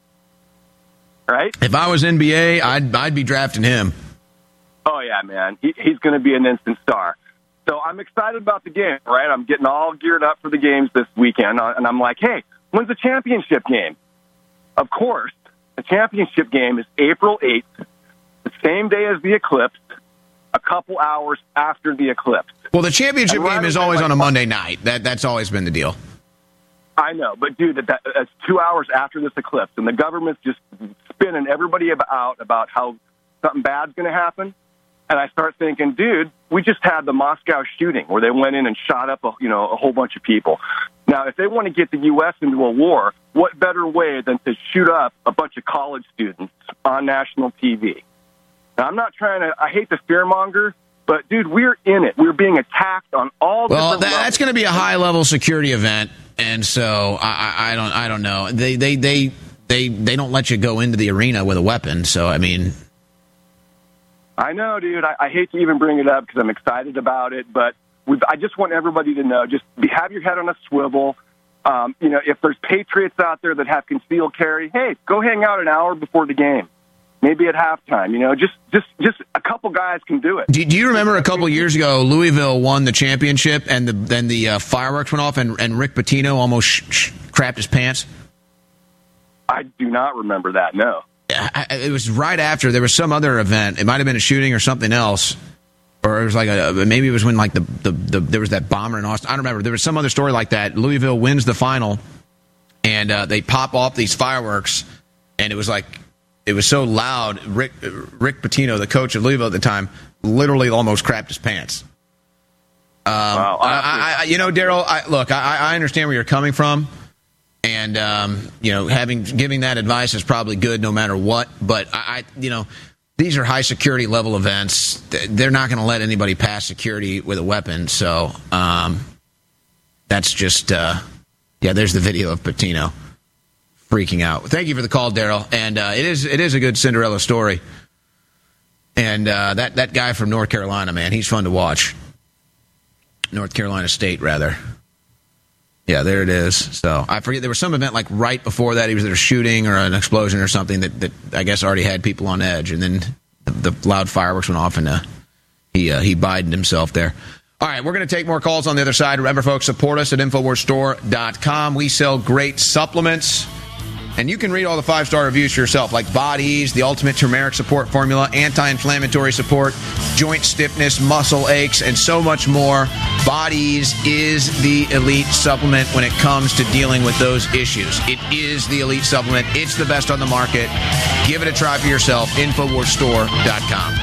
Right? If I was NBA, I'd be drafting him. Oh, yeah, man. He's going to be an instant star. So I'm excited about the game, right? I'm getting all geared up for the games this weekend, and I'm like, hey, when's the championship game? Of course, the championship game is April 8th, the same day as the eclipse, a couple hours after the eclipse. Well, the championship game is always on a Monday night. That's always been the deal. I know, but, dude, that's 2 hours after this eclipse, and the government's just spinning everybody out about how something bad's going to happen. And I start thinking, dude, we just had the Moscow shooting where they went in and shot up a whole bunch of people. Now, if they want to get the U.S. into a war, what better way than to shoot up a bunch of college students on national TV? Now, I'm not trying to – I hate to fearmonger, but, dude, we're in it. We're being attacked on all different levels. Well, that's going to be a high-level security event, and so I don't know. They don't let you go into the arena with a weapon, so, I mean – I know, dude. I hate to even bring it up because I'm excited about it, but I just want everybody to know, just have your head on a swivel. If there's patriots out there that have concealed carry, hey, go hang out an hour before the game, maybe at halftime. Just a couple guys can do it. Do you remember a couple years ago, Louisville won the championship, and then the fireworks went off, and Rick Pitino almost crapped his pants? I do not remember that. No. It was right after there was some other event. It might have been a shooting or something else, or it was like maybe it was when like there was that bomber in Austin. I don't remember. There was some other story like that. Louisville wins the final, and they pop off these fireworks, and it was so loud. Rick Pitino, the coach of Louisville at the time, literally almost crapped his pants. Wow. Daryl, I understand where you're coming from. And, giving that advice is probably good no matter what. But, these are high security level events. They're not going to let anybody pass security with a weapon. So that's just, there's the video of Pitino freaking out. Thank you for the call, Daryl. And it is a good Cinderella story. And that guy from North Carolina, man, he's fun to watch. North Carolina State, rather. Yeah, there it is. So I forget, there was some event like right before that. He was either shooting or an explosion or something that I guess already had people on edge. And then the loud fireworks went off, and he Bidened himself there. All right, we're going to take more calls on the other side. Remember, folks, support us at InfoWarsStore.com. We sell great supplements. And you can read all the 5-star reviews for yourself, like Bodies, the ultimate turmeric support formula, anti-inflammatory support, joint stiffness, muscle aches, and so much more. Bodies is the elite supplement when it comes to dealing with those issues. It is the elite supplement. It's the best on the market. Give it a try for yourself. InfoWarsStore.com.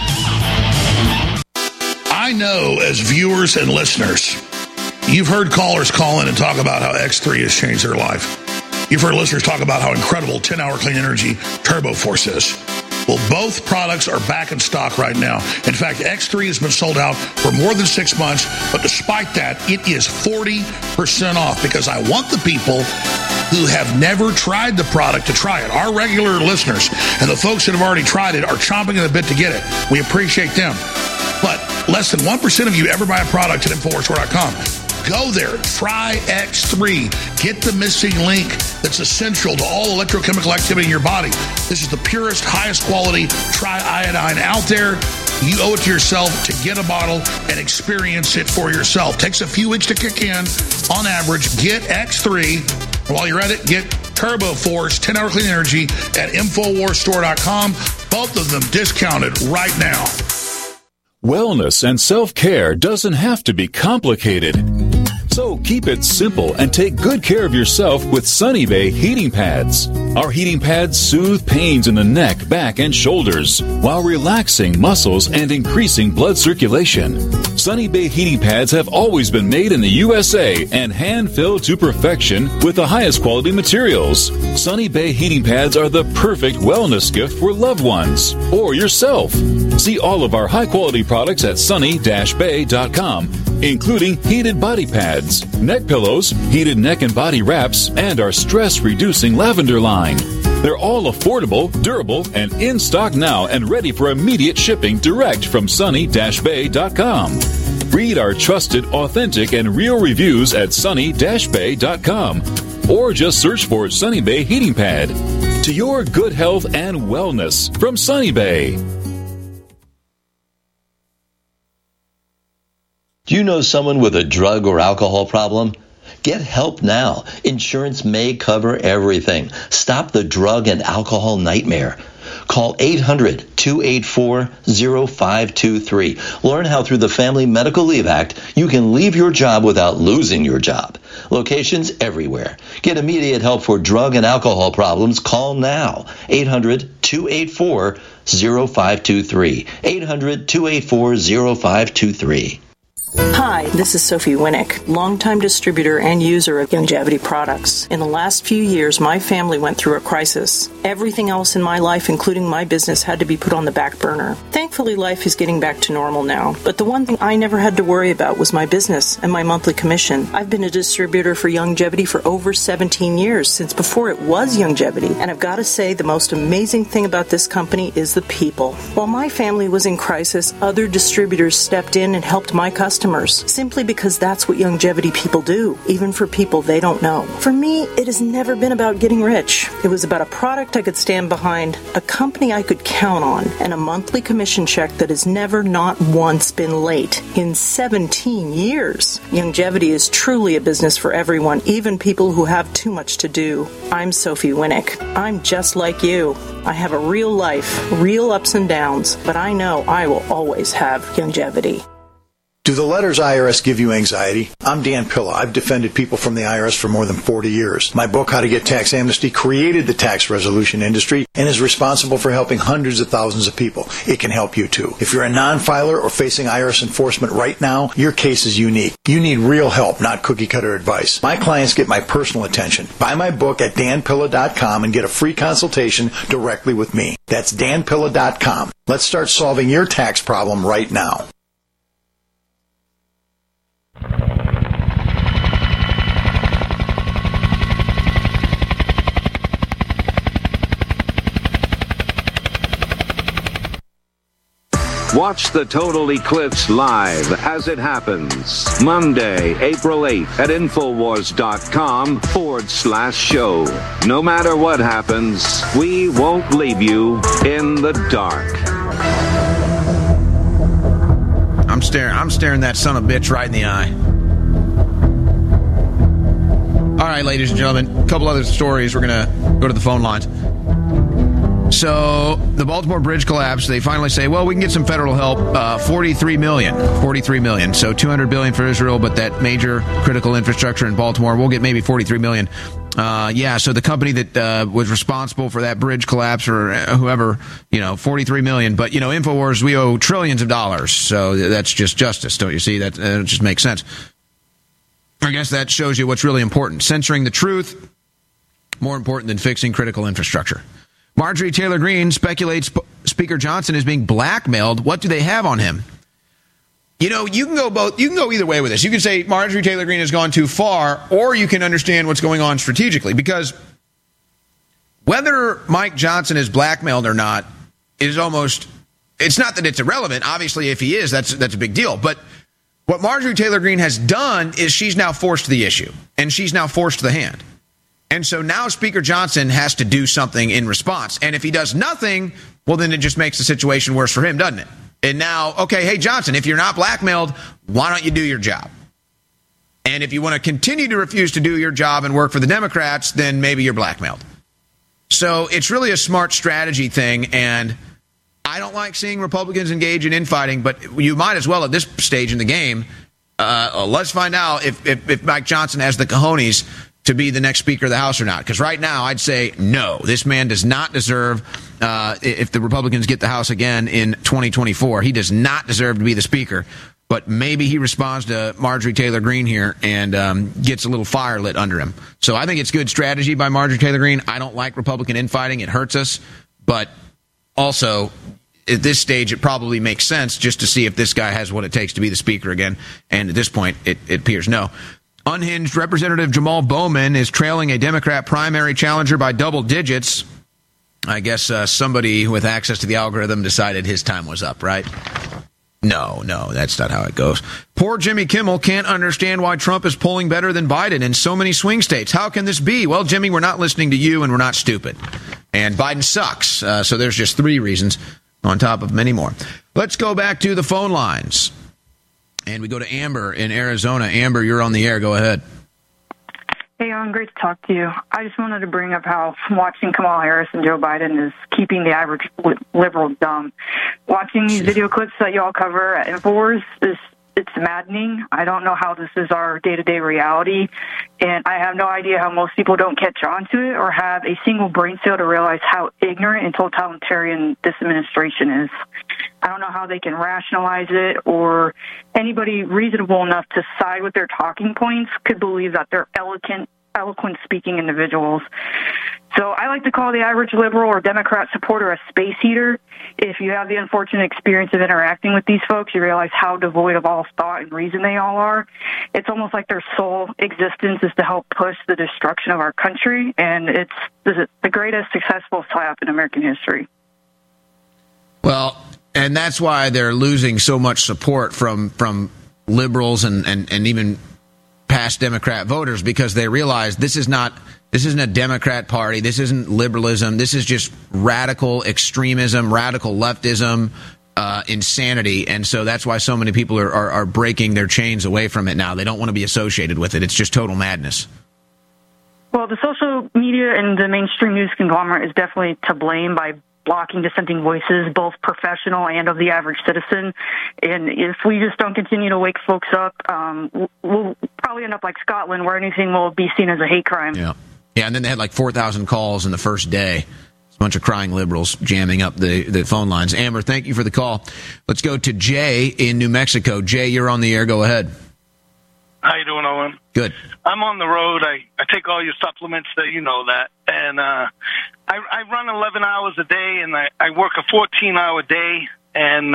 I know as viewers and listeners, you've heard callers call in and talk about how X3 has changed their life. You've heard listeners talk about how incredible 10-Hour Clean Energy Turbo Force is. Well, both products are back in stock right now. In fact, X3 has been sold out for more than 6 months, but despite that, it is 40% off because I want the people who have never tried the product to try it. Our regular listeners and the folks that have already tried it are chomping at the bit to get it. We appreciate them. But less than 1% of you ever buy a product at InfoWarsStore.com. Go there, try X3. Get the missing link that's essential to all electrochemical activity in your body. This is the purest, highest quality triiodine out there. You owe it to yourself to get a bottle and experience it for yourself. Takes a few weeks to kick in. On average, get X3. And while you're at it, get Turbo Force 10-Hour Clean Energy at InfoWarsStore.com. Both of them discounted right now. Wellness and self-care doesn't have to be complicated. So keep it simple and take good care of yourself with Sunny Bay heating pads. Our heating pads soothe pains in the neck, back, and shoulders while relaxing muscles and increasing blood circulation. Sunny Bay heating pads have always been made in the USA and hand-filled to perfection with the highest quality materials. Sunny Bay heating pads are the perfect wellness gift for loved ones or yourself. See all of our high-quality products at sunny-bay.com, including heated body pads, neck pillows, heated neck and body wraps, and our stress-reducing lavender line. They're all affordable, durable, and in stock now and ready for immediate shipping direct from sunny-bay.com. Read our trusted, authentic, and real reviews at sunny-bay.com or just search for Sunny Bay Heating Pad. To your good health and wellness from Sunny Bay. Do you know someone with a drug or alcohol problem? Get help now. Insurance may cover everything. Stop the drug and alcohol nightmare. Call 800-284-0523. Learn how through the Family Medical Leave Act you can leave your job without losing your job. Locations everywhere. Get immediate help for drug and alcohol problems. Call now. 800-284-0523. 800-284-0523. Hi, this is Sophie Winnick, longtime distributor and user of Youngevity products. In the last few years, my family went through a crisis. Everything else in my life, including my business, had to be put on the back burner. Thankfully, life is getting back to normal now. But the one thing I never had to worry about was my business and my monthly commission. I've been a distributor for Youngevity for over 17 years, since before it was Youngevity. And I've got to say, the most amazing thing about this company is the people. While my family was in crisis, other distributors stepped in and helped my customers, simply because that's what Youngevity people do, even for people they don't know. For me, it has never been about getting rich. It was about a product I could stand behind, a company I could count on, and a monthly commission check that has never not once been late in 17 years. Youngevity is truly a business for everyone, even people who have too much to do. I'm Sophie Winnick. I'm just like you. I have a real life, real ups and downs, but I know I will always have Youngevity. Do the letters IRS give you anxiety? I'm Dan Pilla. I've defended people from the IRS for more than 40 years. My book, How to Get Tax Amnesty, created the tax resolution industry and is responsible for helping hundreds of thousands of people. It can help you too. If you're a non-filer or facing IRS enforcement right now, your case is unique. You need real help, not cookie-cutter advice. My clients get my personal attention. Buy my book at danpilla.com and get a free consultation directly with me. That's danpilla.com. Let's start solving your tax problem right now. Watch the total eclipse live as it happens. Monday, April 8th at Infowars.com/show. No matter what happens, we won't leave you in the dark. I'm staring that son of a bitch right in the eye. All right, ladies and gentlemen, a couple other stories. We're going to go to the phone lines. So the Baltimore bridge collapse, they finally say, well, we can get some federal help, $43 million. So $200 billion for Israel, but that major critical infrastructure in Baltimore, we'll get maybe $43 million. So the company that was responsible for that bridge collapse or whoever, $43 million. But, InfoWars, we owe trillions of dollars. So that's just justice, don't you see? That just makes sense. I guess that shows you what's really important. Censoring the truth, more important than fixing critical infrastructure. Marjorie Taylor Greene speculates Speaker Johnson is being blackmailed. What do they have on him? You can go either way with this. You can say Marjorie Taylor Greene has gone too far, or you can understand what's going on strategically. Because whether Mike Johnson is blackmailed or not is almost, it's not that it's irrelevant. Obviously, if he is, that's a big deal. But what Marjorie Taylor Greene has done is she's now forced the issue, and she's now forced the hand. And so now Speaker Johnson has to do something in response. And if he does nothing, well, then it just makes the situation worse for him, doesn't it? And now, okay, hey, Johnson, if you're not blackmailed, why don't you do your job? And if you want to continue to refuse to do your job and work for the Democrats, then maybe you're blackmailed. So it's really a smart strategy thing. And I don't like seeing Republicans engage in infighting, but you might as well at this stage in the game. Let's find out if Mike Johnson has the cojones to be the next Speaker of the House or not. Because right now, I'd say no. This man does not deserve, if the Republicans get the House again in 2024, he does not deserve to be the Speaker. But maybe he responds to Marjorie Taylor Greene here and gets a little fire lit under him. So I think it's good strategy by Marjorie Taylor Greene. I don't like Republican infighting. It hurts us. But also, at this stage, it probably makes sense just to see if this guy has what it takes to be the speaker again. And at this point, it appears no. Unhinged Representative Jamal Bowman is trailing a Democrat primary challenger by double digits. I guess somebody with access to the algorithm decided his time was up, right? No, that's not how it goes. Poor Jimmy Kimmel can't understand why Trump is polling better than Biden in so many swing states. How can this be? Well, Jimmy, we're not listening to you, and we're not stupid. And Biden sucks. So there's just 3 reasons on top of many more. Let's go back to the phone lines. And we go to Amber in Arizona. Amber, you're on the air. Go ahead. Hey, Owen, great to talk to you. I just wanted to bring up how watching Kamala Harris and Joe Biden is keeping the average liberal dumb. Watching these video clips that y'all cover at InfoWars, it's maddening. I don't know how this is our day-to-day reality, and I have no idea how most people don't catch on to it or have a single brain cell to realize how ignorant and totalitarian this administration is. I don't know how they can rationalize it, or anybody reasonable enough to side with their talking points could believe that they're eloquent-speaking individuals. So I like to call the average liberal or Democrat supporter a space heater. If you have the unfortunate experience of interacting with these folks, you realize how devoid of all thought and reason they all are. It's almost like their sole existence is to help push the destruction of our country, and it's the greatest successful slap in American history. Well, and that's why they're losing so much support from liberals and even past Democrat voters, because they realize this isn't a Democrat party. This isn't liberalism. This is just radical extremism, radical leftism, insanity. And so that's why so many people are breaking their chains away from it now. They don't want to be associated with it. It's just total madness. Well, the social media and the mainstream news conglomerate is definitely to blame by blocking dissenting voices, both professional and of the average citizen. And if we just don't continue to wake folks up, we'll probably end up like Scotland, where anything will be seen as a hate crime. Yeah, and then they had like 4,000 calls in the first day. It's a bunch of crying liberals jamming up the phone lines. Amber, thank you for the call. Let's go to Jay in New Mexico. Jay, you're on the air. Go ahead. How you doing, Owen? Good. I'm on the road. I take all your supplements, that you know that. And I run 11 hours a day, and I work a 14-hour day, and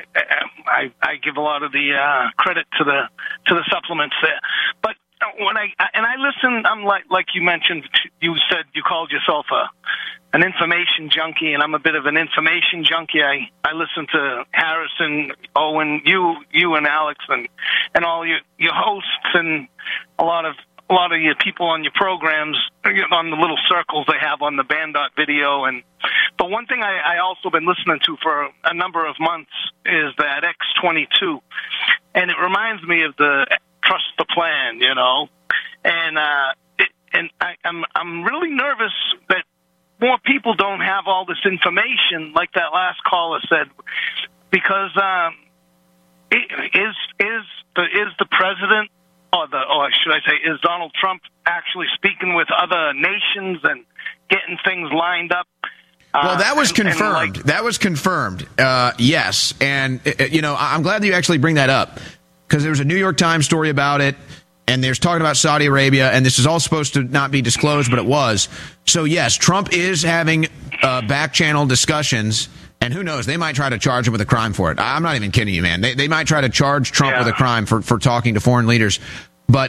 I give a lot of the credit to the supplements there. But when I listen, I'm like you mentioned, you said you called yourself an information junkie, and I'm a bit of an information junkie. I listen to Harrison, Owen, you and Alex, and all your hosts, and a lot of your people on your programs, on the little circles they have on the Band.video. But one thing I also been listening to for a number of months is that X22, and it reminds me of the Trust the Plan, and I'm really nervous that more people don't have all this information, like that last caller said, because is the president, or should I say, is Donald Trump actually speaking with other nations and getting things lined up? Well, that was confirmed. That was confirmed. Yes, and I'm glad that you actually bring that up, because there was a New York Times story about it. And there's talking about Saudi Arabia, and this is all supposed to not be disclosed, but it was. So, yes, Trump is having back-channel discussions, and who knows, they might try to charge him with a crime for it. I'm not even kidding you, man. They might try to charge Trump with a crime for talking to foreign leaders. But,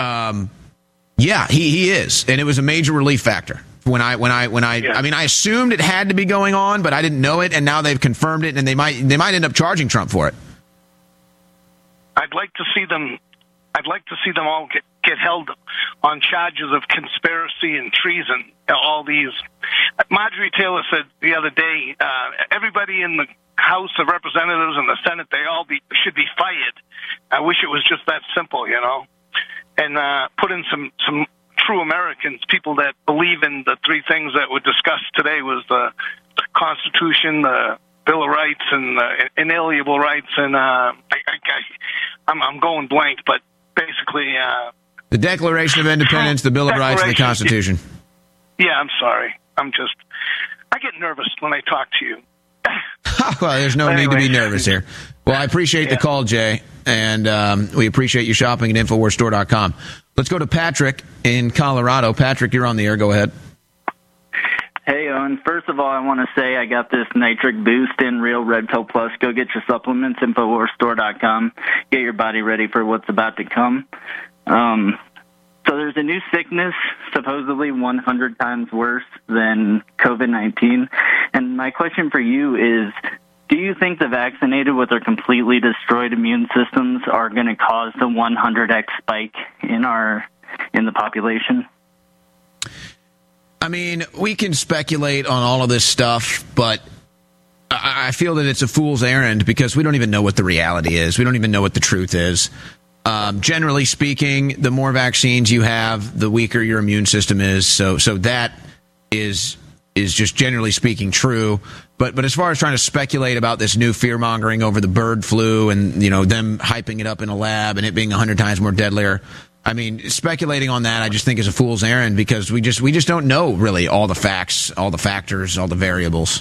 he is, and it was a major relief factor. I assumed it had to be going on, but I didn't know it, and now they've confirmed it, and they might end up charging Trump for it. I'd like to see them all get held on charges of conspiracy and treason. All these. Marjorie Taylor said the other day, everybody in the House of Representatives and the Senate, they all should be fired. I wish it was just that simple, and put in some true Americans, people that believe in the 3 things that were discussed today, was the Constitution, the Bill of Rights, and the inalienable rights. And I'm going blank, but basically, the Declaration of Independence, the Bill of Rights, and the Constitution. Yeah, I'm sorry. I get nervous when I talk to you. Well, there's no need to be nervous here. Well, I appreciate the call, Jay. and we appreciate you shopping at InfoWarsStore.com. Let's go to Patrick in Colorado. Patrick, you're on the air. Go ahead. Hey, Owen. First of all, I want to say I got this Nitric Boost in Real Red Pill Plus. Go get your supplements, InfoWarsStore.com. Get your body ready for what's about to come. So there's a new sickness, supposedly 100 times worse than COVID-19. And my question for you is, do you think the vaccinated with their completely destroyed immune systems are going to cause the 100x spike in the population? I mean, we can speculate on all of this stuff, but I feel that it's a fool's errand because we don't even know what the reality is. We don't even know what the truth is. Generally speaking, the more vaccines you have, the weaker your immune system is. So that is just generally speaking true. But as far as trying to speculate about this new fear mongering over the bird flu and, you know, them hyping it up in a lab and it being 100 times more deadlier, I mean, speculating on that, I just think is a fool's errand because we just don't know really all the facts, all the factors, all the variables.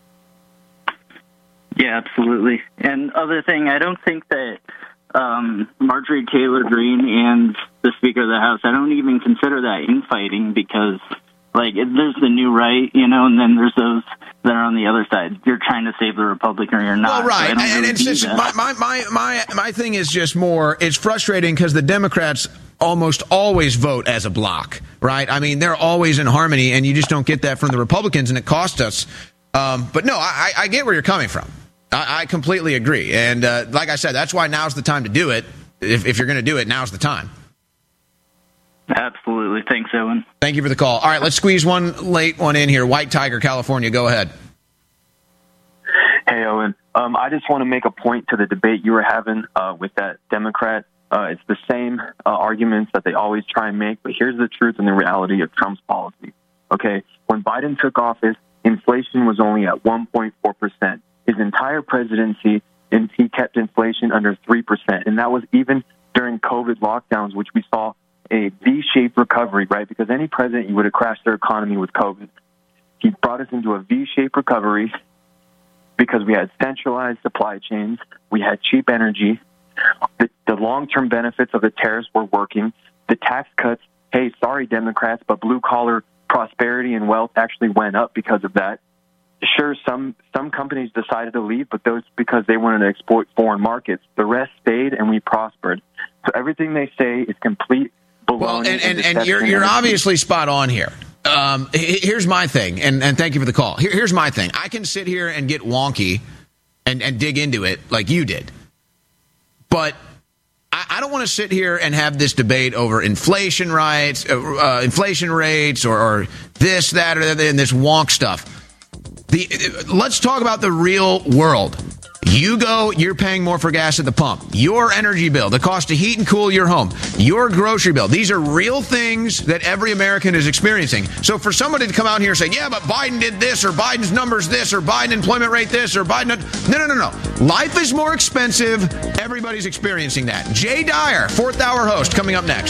Yeah, absolutely. And other thing, I don't think that Marjorie Taylor Greene and the Speaker of the House, I don't even consider that infighting because, like, there's the new right, you know, and then there's those that are on the other side. You're trying to save the Republican or you're not. Well, right. So and really it's just my thing is just more, it's frustrating because the Democrats almost always vote as a block, right? I mean, they're always in harmony, and you just don't get that from the Republicans, and it cost us. But no, I get where you're coming from. I completely agree. And like I said, that's why now's the time to do it. If you're going to do it, now's the time. Absolutely. Thanks, Owen. Thank you for the call. All right, let's squeeze one late one in here. White Tiger, California. Go ahead. Hey, Owen. I just want to make a point to the debate you were having with that Democrat. It's the same arguments that they always try and make, but here's the truth and the reality of Trump's policy. Okay, when Biden took office, inflation was only at 1.4%. His entire presidency, and he kept inflation under 3%, and that was even during COVID lockdowns, which we saw a V-shaped recovery, right? Because any president, you would have crashed their economy with COVID. He brought us into a V-shaped recovery because we had centralized supply chains, we had cheap energy, the long-term benefits of the tariffs were working, the tax cuts, hey, sorry, Democrats, but blue-collar prosperity and wealth actually went up because of that. Sure, some companies decided to leave, but those because they wanted to exploit foreign markets. The rest stayed, and we prospered. So everything they say is complete baloney. Well, and you're obviously spot on here. Here's my thing, and thank you for the call. Here's my thing. I can sit here and get wonky and dig into it like you did. But I don't want to sit here and have this debate over inflation rates, or this, that, or that, and this wonk stuff. Let's talk about the real world. You're paying more for gas at the pump. Your energy bill, the cost to heat and cool your home, your grocery bill. These are real things that every American is experiencing. So for somebody to come out here and say, yeah, but Biden did this, or Biden's numbers this, or Biden employment rate this, or Biden... No. Life is more expensive. Everybody's experiencing that. Jay Dyer, fourth hour host, coming up next.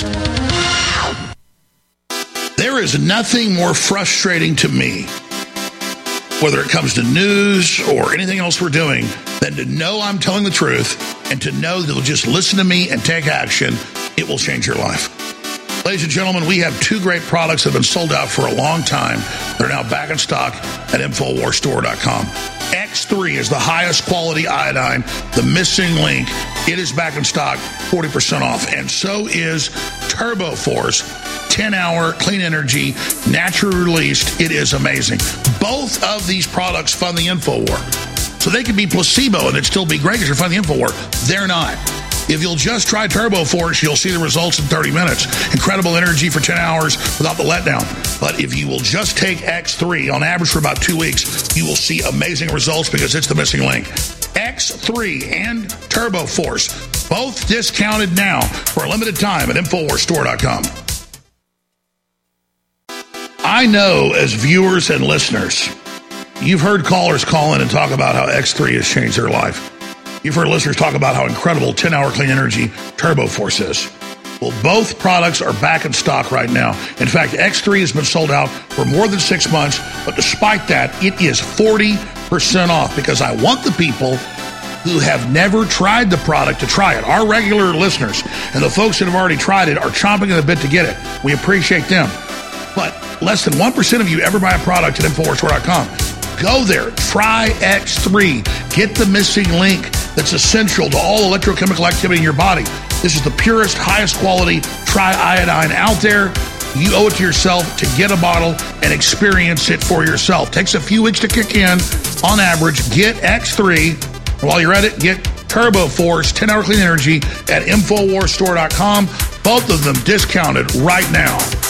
There is nothing more frustrating to me, whether it comes to news or anything else we're doing, than to know I'm telling the truth and to know that you'll just listen to me and take action. It will change your life. Ladies and gentlemen, we have two great products that have been sold out for a long time. They're now back in stock at InfoWarsStore.com. X3 is the highest quality iodine, the missing link. It is back in stock, 40% off. And so is Turbo Force, 10-hour clean energy, naturally released. It is amazing. Both of these products fund the InfoWar. So they could be placebo and it'd still be great because you're funding the InfoWar. They're not. If you'll just try Turbo Force, you'll see the results in 30 minutes. Incredible energy for 10 hours without the letdown. But if you will just take X3 on average for about 2 weeks, you will see amazing results because it's the missing link. X3 and Turbo Force, both discounted now for a limited time at InfoWarsStore.com. I know as viewers and listeners, you've heard callers call in and talk about how X3 has changed their life. You've heard listeners talk about how incredible 10-hour clean energy Turbo Force is. Well, both products are back in stock right now. In fact, X3 has been sold out for more than 6 months, but despite that, it is 40% off because I want the people who have never tried the product to try it. Our regular listeners and the folks that have already tried it are chomping at the bit to get it. We appreciate them. But less than 1% of you ever buy a product at InfoWarsStore.com. Go there. Try X3. Get the missing link that's essential to all electrochemical activity in your body. This is the purest, highest quality triiodine out there. You owe it to yourself to get a bottle and experience it for yourself. Takes a few weeks to kick in. On average, get X3. While you're at it, get Turbo Force 10-hour clean energy at InfoWarsStore.com. Both of them discounted right now.